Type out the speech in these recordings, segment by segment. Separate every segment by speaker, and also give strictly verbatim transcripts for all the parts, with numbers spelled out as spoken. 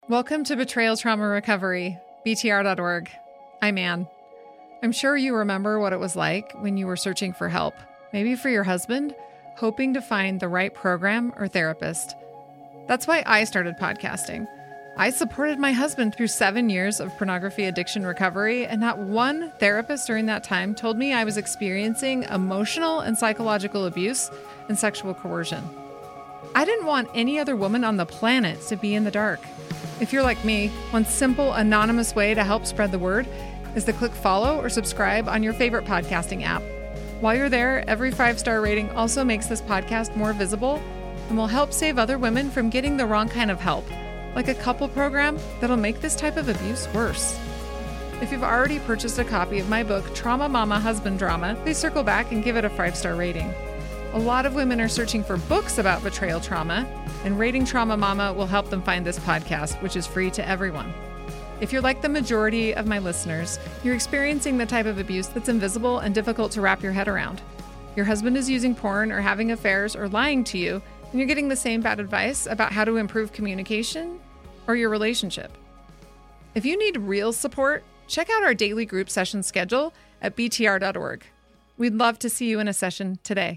Speaker 1: Welcome to Betrayal Trauma Recovery, B T R dot org. I'm Ann. I'm sure you remember what it was like when you were searching for help, maybe for your husband, hoping to find the right program or therapist. That's why I started podcasting. I supported my husband through seven years of pornography addiction recovery, and not one therapist during that time told me I was experiencing emotional and psychological abuse and sexual coercion. I didn't want any other woman on the planet to be in the dark. If you're like me, one simple, anonymous way to help spread the word is to click follow or subscribe on your favorite podcasting app. While you're there, every five-star rating also makes this podcast more visible and will help save other women from getting the wrong kind of help, like a couple program that'll make this type of abuse worse. If you've already purchased a copy of my book, Trauma Mama Husband Drama, please circle back and give it a five-star rating. A lot of women are searching for books about betrayal trauma, and rating Trauma Mama will help them find this podcast, which is free to everyone. If you're like the majority of my listeners, you're experiencing the type of abuse that's invisible and difficult to wrap your head around. Your husband is using porn or having affairs or lying to you, and you're getting the same bad advice about how to improve communication or your relationship. If you need real support, check out our daily group session schedule at B T R dot org. We'd love to see you in a session today.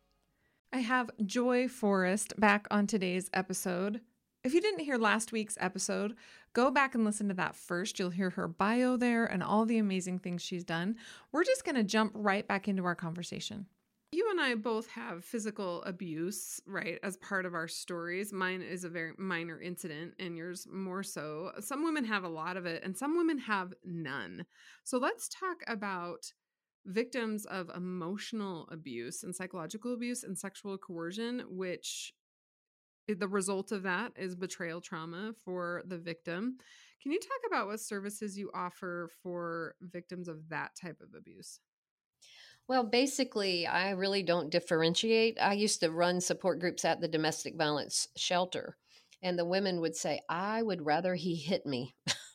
Speaker 1: I have Joy Forrest back on today's episode. If you didn't hear last week's episode, go back and listen to that first. You'll hear her bio there and all the amazing things she's done. We're just going to jump right back into our conversation. You and I both have physical abuse, right, as part of our stories. Mine is a very minor incident and yours more so. Some women have a lot of it and some women have none. So let's talk about victims of emotional abuse and psychological abuse and sexual coercion, which the result of that is betrayal trauma for the victim. Can you talk about what services you offer for victims of that type of abuse?
Speaker 2: Well, basically, I really don't differentiate. I used to run support groups at the domestic violence shelter, and the women would say, I would rather he hit me.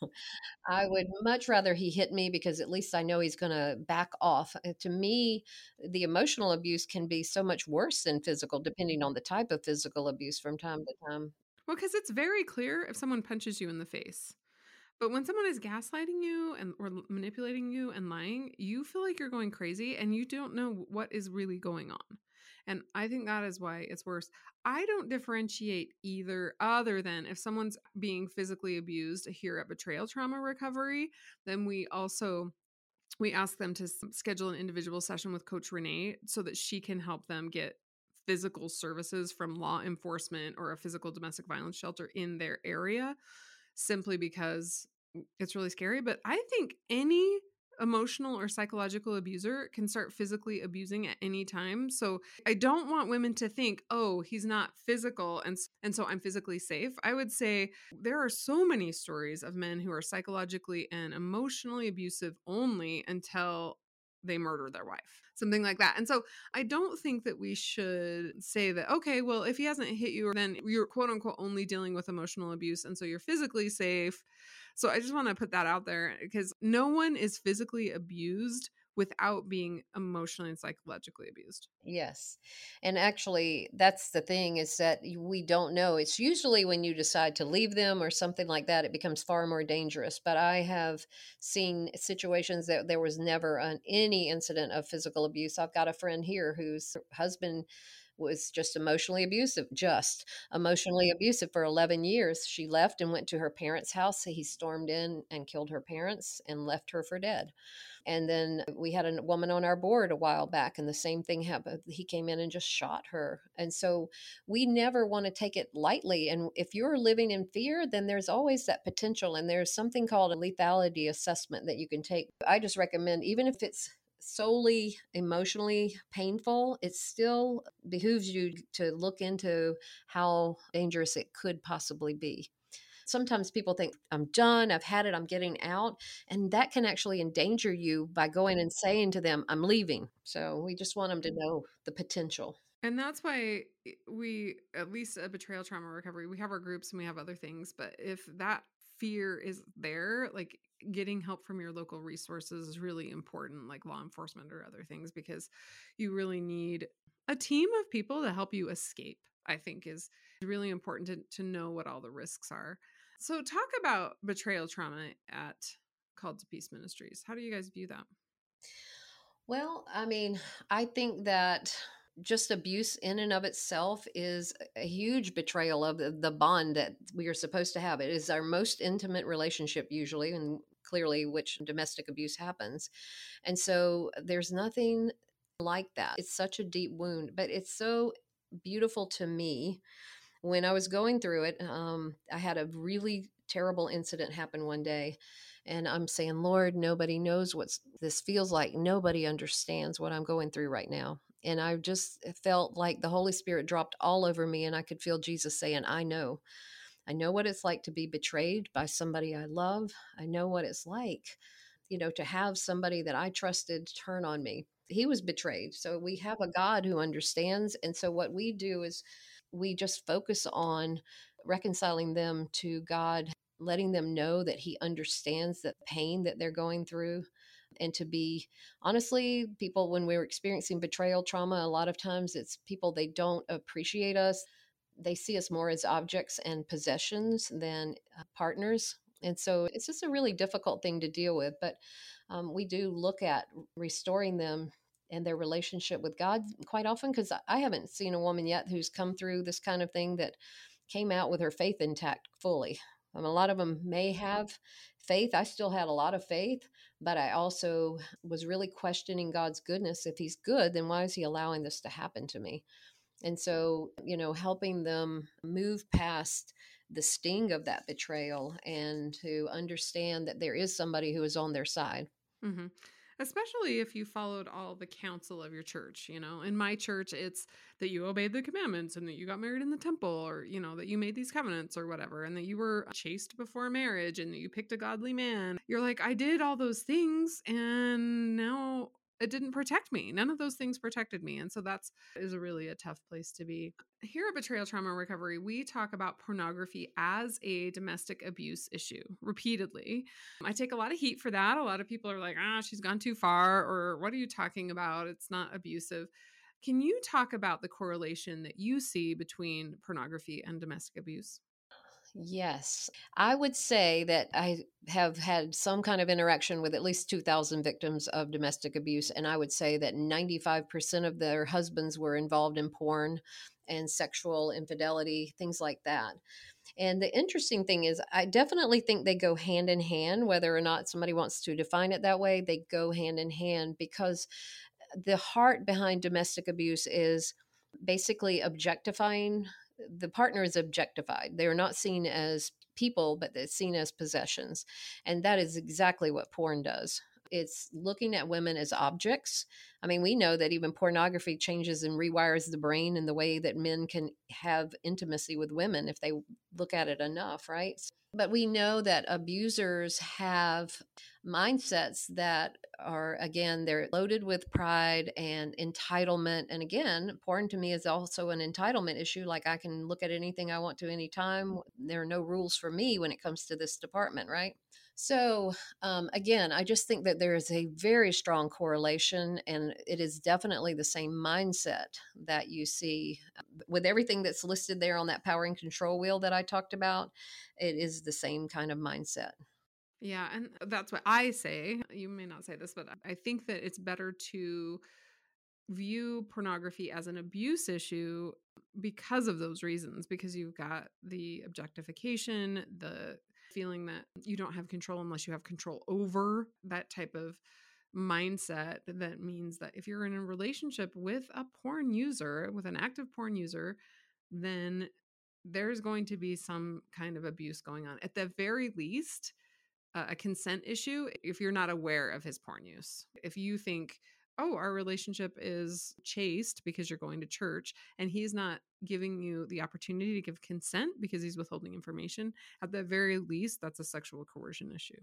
Speaker 2: I would much rather he hit me because at least I know he's going to back off. Uh, To me, the emotional abuse can be so much worse than physical, depending on the type of physical abuse from time to time.
Speaker 1: Well, because it's very clear if someone punches you in the face. But when someone is gaslighting you and or l- manipulating you and lying, you feel like you're going crazy and you don't know what is really going on. And I think that is why it's worse. I don't differentiate either other than if someone's being physically abused here at Betrayal Trauma Recovery, then we also we ask them to s- schedule an individual session with Coach Renee so that she can help them get physical services from law enforcement or a physical domestic violence shelter in their area, simply because it's really scary. But I think any emotional or psychological abuser can start physically abusing at any time. So I don't want women to think, oh, he's not physical and s- and so I'm physically safe. I would say there are so many stories of men who are psychologically and emotionally abusive only until they murder their wife, something like that. And so I don't think that we should say that, okay, well, if he hasn't hit you, then you're quote unquote only dealing with emotional abuse. And so you're physically safe. So I just want to put that out there because no one is physically abused without being emotionally and psychologically abused.
Speaker 2: Yes. And actually, that's the thing is that y- we don't know. It's usually when you decide to leave them or something like that, it becomes far more dangerous. But I have seen situations that there was never an, any incident of physical abuse. I've got a friend here whose husband was just emotionally abusive, just emotionally abusive for eleven years. She left and went to her parents' house. He stormed in and killed her parents and left her for dead. And then we had a woman on our board a while back, and the same thing happened. He came in and just shot her. And so we never want to take it lightly. And if you're living in fear, then there's always that potential. And there's something called a lethality assessment that you can take. I just recommend, even if it's solely emotionally painful, it still behooves you to look into how dangerous it could possibly be. Sometimes people think, I'm done, I've had it, I'm getting out. And that can actually endanger you by going and saying to them, I'm leaving. So we just want them to know the potential.
Speaker 1: And that's why we, at least at Betrayal Trauma Recovery, we have our groups and we have other things. But if that fear is there, like getting help from your local resources is really important, like law enforcement or other things, because you really need a team of people to help you escape, I think is really important to, to know what all the risks are.
Speaker 3: So talk about betrayal trauma at Called to Peace Ministries. How do you guys view that?
Speaker 2: Well, I mean, I think that just abuse in and of itself is a huge betrayal of the, the bond that we are supposed to have. It is our most intimate relationship, usually, and clearly, which domestic abuse happens. And so there's nothing like that. It's such a deep wound, but it's so beautiful to me. When I was going through it, um, I had a really terrible incident happen one day. And I'm saying, Lord, nobody knows what this feels like. Nobody understands what I'm going through right now. And I just felt like the Holy Spirit dropped all over me, and I could feel Jesus saying, I know. I know what it's like to be betrayed by somebody I love. I know what it's like, you know, to have somebody that I trusted turn on me. He was betrayed. So we have a God who understands. And so what we do is we just focus on reconciling them to God, letting them know that He understands the pain that they're going through. And to be honestly, people, when we're experiencing betrayal trauma, a lot of times it's people, they don't appreciate us. They see us more as objects and possessions than uh, partners. And so it's just a really difficult thing to deal with. But um, we do look at restoring them and their relationship with God quite often, because I haven't seen a woman yet who's come through this kind of thing that came out with her faith intact fully. Um, a lot of them may have faith. I still had a lot of faith, but I also was really questioning God's goodness. If He's good, then why is He allowing this to happen to me? And so, you know, helping them move past the sting of that betrayal and to understand that there is somebody who is on their side.
Speaker 3: Mm-hmm. Especially if you followed all the counsel of your church. You know, in my church, it's that you obeyed the commandments and that you got married in the temple, or, you know, that you made these covenants or whatever, and that you were chaste before marriage and that you picked a godly man. You're like, I did all those things and now it didn't protect me. None of those things protected me. And so that's is a really a tough place to be. Here at Betrayal Trauma Recovery, we talk about pornography as a domestic abuse issue repeatedly. I take a lot of heat for that. A lot of people are like, ah, she's gone too far, or what are you talking about? It's not abusive. Can you talk about the correlation that you see between pornography and domestic abuse?
Speaker 2: Yes. I would say that I have had some kind of interaction with at least two thousand victims of domestic abuse. And I would say that ninety-five percent of their husbands were involved in porn and sexual infidelity, things like that. And the interesting thing is, I definitely think they go hand in hand, whether or not somebody wants to define it that way, they go hand in hand, because the heart behind domestic abuse is basically objectifying. The partner is objectified. They are not seen as people, but they're seen as possessions. And that is exactly what porn does. It's looking at women as objects. I mean, we know that even pornography changes and rewires the brain in the way that men can have intimacy with women if they look at it enough, right? But we know that abusers have mindsets that are, again, they're loaded with pride and entitlement. And again, porn to me is also an entitlement issue. Like, I can look at anything I want to anytime. There are no rules for me when it comes to this department, right? So, um, again, I just think that there is a very strong correlation, and it is definitely the same mindset that you see with everything that's listed there on that power and control wheel that I talked about. It is the same kind of mindset.
Speaker 3: Yeah, and that's what I say. You may not say this, but I think that it's better to view pornography as an abuse issue because of those reasons, because you've got the objectification, the feeling that you don't have control unless you have control over that type of mindset. That means that if you're in a relationship with a porn user, with an active porn user, then there's going to be some kind of abuse going on. At the very least, uh, a consent issue if you're not aware of his porn use. If you think, oh, our relationship is chaste because you're going to church and he's not giving you the opportunity to give consent because he's withholding information, at the very least, that's a sexual coercion issue.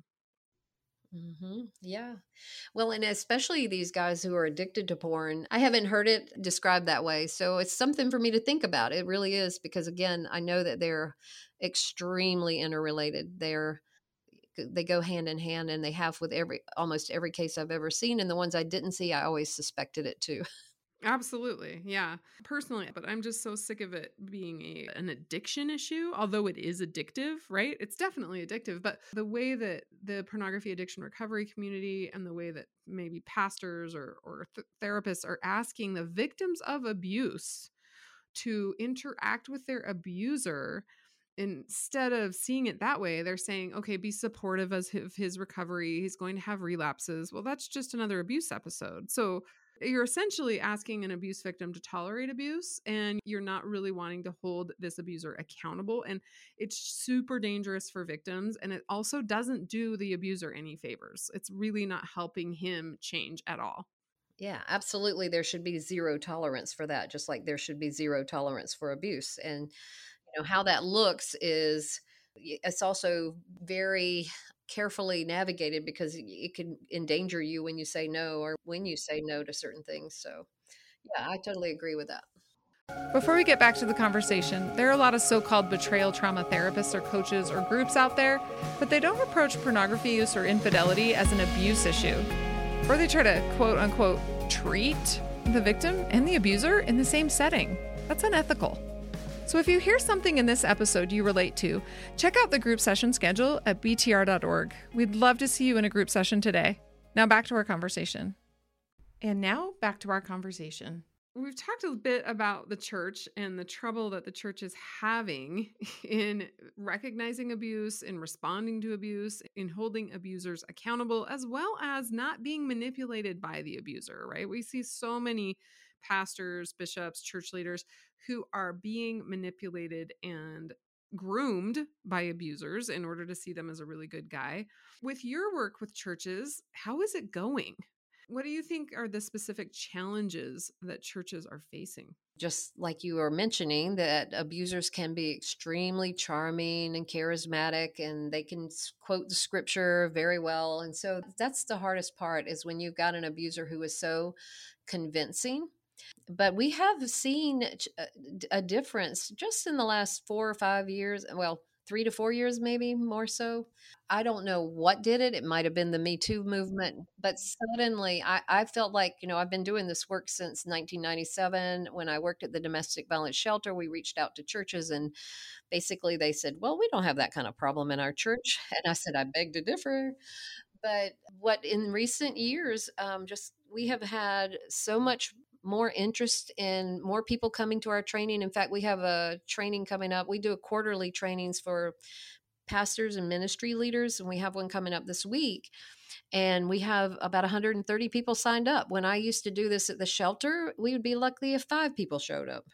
Speaker 2: Hmm. Yeah. Well, and especially these guys who are addicted to porn, I haven't heard it described that way. So it's something for me to think about. It really is, because again, I know that they're extremely interrelated. They're they go hand in hand, and they have with every almost every case I've ever seen. And the ones I didn't see, I always suspected it too.
Speaker 3: Absolutely. Yeah. Personally, but I'm just so sick of it being a an addiction issue, although it is addictive, right? It's definitely addictive, but the way that the pornography addiction recovery community and the way that maybe pastors or or th- therapists are asking the victims of abuse to interact with their abuser, instead of seeing it that way, they're saying, okay, be supportive of his, of his recovery. He's going to have relapses. Well, that's just another abuse episode. So you're essentially asking an abuse victim to tolerate abuse, and you're not really wanting to hold this abuser accountable. And it's super dangerous for victims. And it also doesn't do the abuser any favors. It's really not helping him change at all.
Speaker 2: Yeah, absolutely. There should be zero tolerance for that, just like there should be zero tolerance for abuse. And you know how that looks is it's also very carefully navigated because it can endanger you when you say no or when you say no to certain things. So, yeah, I totally agree with that.
Speaker 1: Before we get back to the conversation, there are a lot of so-called betrayal trauma therapists or coaches or groups out there, but they don't approach pornography use or infidelity as an abuse issue. Or they try to quote unquote treat the victim and the abuser in the same setting. That's unethical. So if you hear something in this episode you relate to, check out the group session schedule at b t r dot org. We'd love to see you in a group session today. Now back to our conversation. And now back to our conversation.
Speaker 3: We've talked a bit about the church and the trouble that the church is having in recognizing abuse, in responding to abuse, in holding abusers accountable, as well as not being manipulated by the abuser, right? We see so many pastors, bishops, church leaders who are being manipulated and groomed by abusers in order to see them as a really good guy. With your work with churches, how is it going? What do you think are the specific challenges that churches are facing?
Speaker 2: Just like you were mentioning, that abusers can be extremely charming and charismatic, and they can quote the scripture very well. And so that's the hardest part, is when you've got an abuser who is so convincing. But we have seen a difference just in the last four or five years. Well, three to four years, maybe more so. I don't know what did it. It might have been the Me Too movement, but suddenly I, I felt like, you know, I've been doing this work since nineteen ninety-seven. When I worked at the domestic violence shelter, we reached out to churches and basically they said, well, we don't have that kind of problem in our church. And I said, I beg to differ. But what in recent years, um, just we have had so much more interest in more people coming to our training. In fact, we have a training coming up. We do a quarterly trainings for pastors and ministry leaders, and we have one coming up this week. And we have about one hundred thirty people signed up. When I used to do this at the shelter, we would be lucky if five people showed up.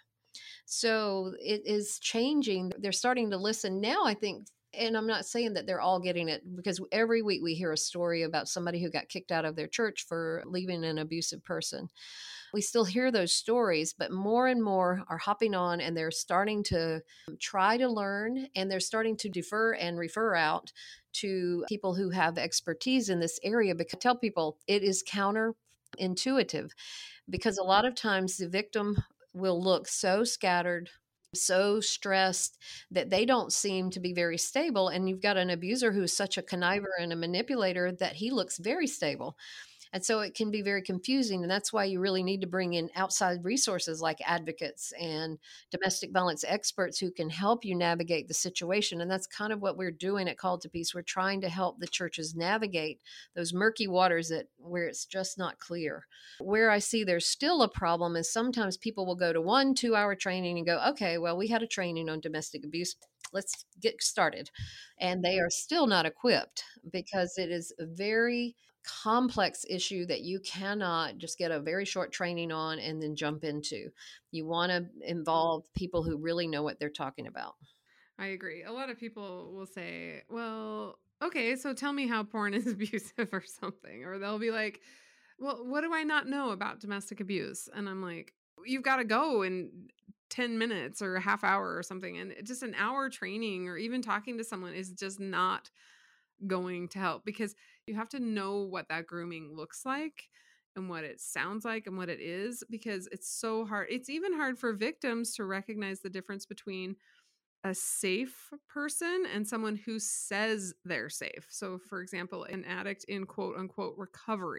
Speaker 2: So it is changing. They're starting to listen now, I think. And I'm not saying that they're all getting it, because every week we hear a story about somebody who got kicked out of their church for leaving an abusive person. We still hear those stories, but more and more are hopping on and they're starting to try to learn, and they're starting to defer and refer out to people who have expertise in this area, because I tell people it is counterintuitive, because a lot of times the victim will look so scattered, so stressed, that they don't seem to be very stable. And you've got an abuser who's such a conniver and a manipulator that he looks very stable. And so it can be very confusing. And that's why you really need to bring in outside resources like advocates and domestic violence experts who can help you navigate the situation. And that's kind of what we're doing at Called to Peace. We're trying to help the churches navigate those murky waters that where it's just not clear. Where I see there's still a problem is sometimes people will go to one two hour training and go, okay, well, we had a training on domestic abuse. Let's get started. And they are still not equipped, because it is a very complex issue that you cannot just get a very short training on and then jump into. You want to involve people who really know what they're talking about.
Speaker 3: I agree. A lot of people will say, well, okay, so tell me how porn is abusive or something. Or they'll be like, well, what do I not know about domestic abuse? And I'm like, you've got to go in ten minutes or a half hour or something. And just an hour training or even talking to someone is just not going to help, because you have to know what that grooming looks like and what it sounds like and what it is, because it's so hard. It's even hard for victims to recognize the difference between a safe person and someone who says they're safe. So, for example, an addict in quote unquote recovery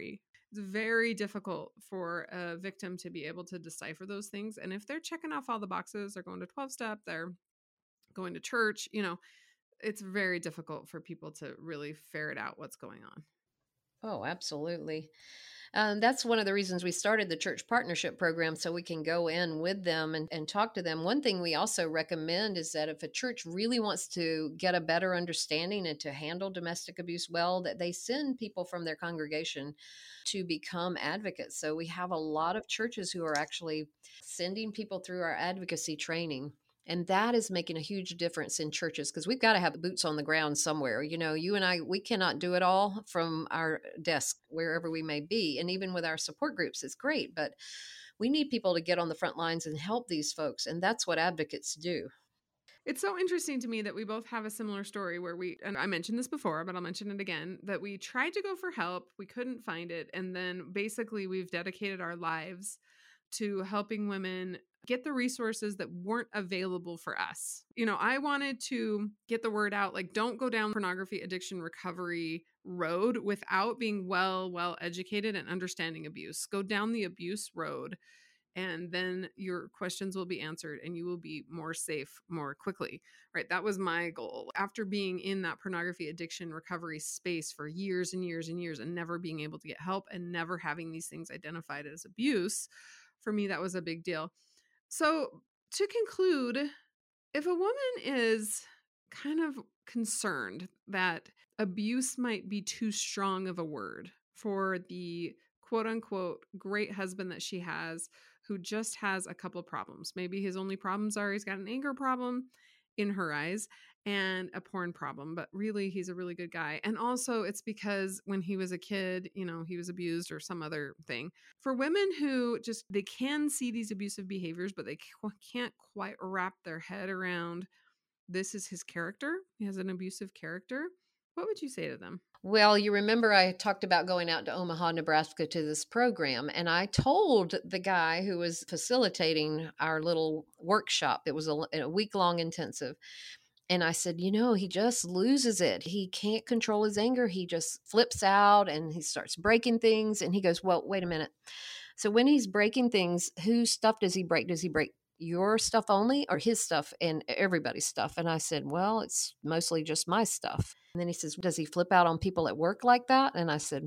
Speaker 3: It's very difficult for a victim to be able to decipher those things. And if they're checking off all the boxes, they're going to twelve step, they're going to church, you know, it's very difficult for people to really ferret out what's going on.
Speaker 2: Oh, absolutely. Um, that's one of the reasons we started the church partnership program, so we can go in with them and, and talk to them. One thing we also recommend is that if a church really wants to get a better understanding and to handle domestic abuse well, that they send people from their congregation to become advocates. So we have a lot of churches who are actually sending people through our advocacy training. And that is making a huge difference in churches, because we've got to have boots on the ground somewhere. You know, you and I, we cannot do it all from our desk, wherever we may be. And even with our support groups, it's great. But we need people to get on the front lines and help these folks. And that's what advocates do.
Speaker 3: It's so interesting to me that we both have a similar story where we, and I mentioned this before, but I'll mention it again, that we tried to go for help. We couldn't find it. And then basically we've dedicated our lives to helping women get the resources that weren't available for us. You know, I wanted to get the word out, like, don't go down pornography addiction recovery road without being well, well educated and understanding abuse. Go down the abuse road, and then your questions will be answered and you will be more safe more quickly, right? That was my goal. After being in that pornography addiction recovery space for years and years and years and never being able to get help and never having these things identified as abuse, for me, that was a big deal. So to conclude, if a woman is kind of concerned that abuse might be too strong of a word for the quote unquote great husband that she has, who just has a couple problems, maybe his only problems are he's got an anger problem in her eyes and a porn problem, but really he's a really good guy. And also it's because when he was a kid, you know, he was abused or some other thing. For women who just, they can see these abusive behaviors, but they can't quite wrap their head around this is his character. He has an abusive character. What would you say to them?
Speaker 2: Well, you remember I talked about going out to Omaha, Nebraska to this program, and I told the guy who was facilitating our little workshop, it was a, a week-long intensive, and I said, you know, he just loses it. He can't control his anger. He just flips out and he starts breaking things. And he goes, well, wait a minute. So when he's breaking things, whose stuff does he break? Does he break your stuff only or his stuff and everybody's stuff? And I said, well, it's mostly just my stuff. And then he says, does he flip out on people at work like that? And I said,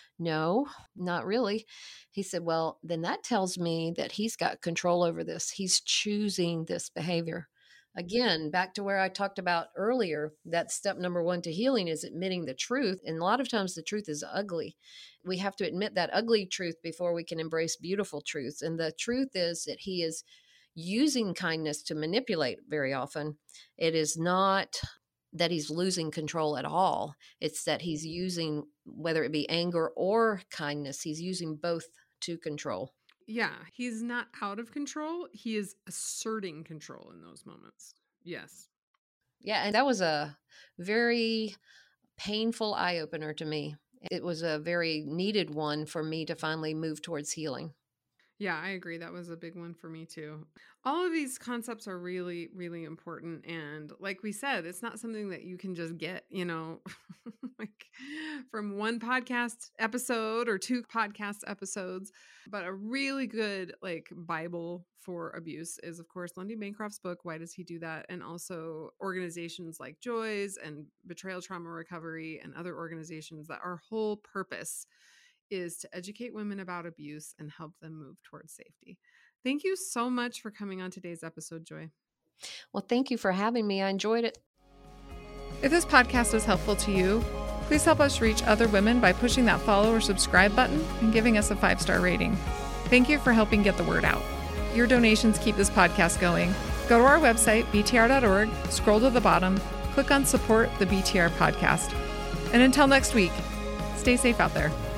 Speaker 2: no, not really. He said, well, then that tells me that he's got control over this. He's choosing this behavior. Again, back to where I talked about earlier, that step number one to healing is admitting the truth. And a lot of times the truth is ugly. We have to admit that ugly truth before we can embrace beautiful truths. And the truth is that he is using kindness to manipulate very often. It is not that he's losing control at all. It's that he's using, whether it be anger or kindness, he's using both to control.
Speaker 3: Yeah, he's not out of control. He is asserting control in those moments. Yes.
Speaker 2: Yeah, and that was a very painful eye-opener to me. It was a very needed one for me to finally move towards healing.
Speaker 3: Yeah, I agree. That was a big one for me too. All of these concepts are really, really important. And like we said, it's not something that you can just get, you know, like from one podcast episode or two podcast episodes. But a really good like Bible for abuse is, of course, Lundy Bancroft's book, Why Does He Do That? And also organizations like Joy's and Betrayal Trauma Recovery and other organizations that our whole purpose is to educate women about abuse and help them move towards safety. Thank you so much for coming on today's episode, Joy.
Speaker 2: Well, thank you for having me. I enjoyed it.
Speaker 1: If this podcast is helpful to you, please help us reach other women by pushing that follow or subscribe button and giving us a five-star rating. Thank you for helping get the word out. Your donations keep this podcast going. Go to our website, b t r dot org, scroll to the bottom, click on Support the B T R Podcast. And until next week, stay safe out there.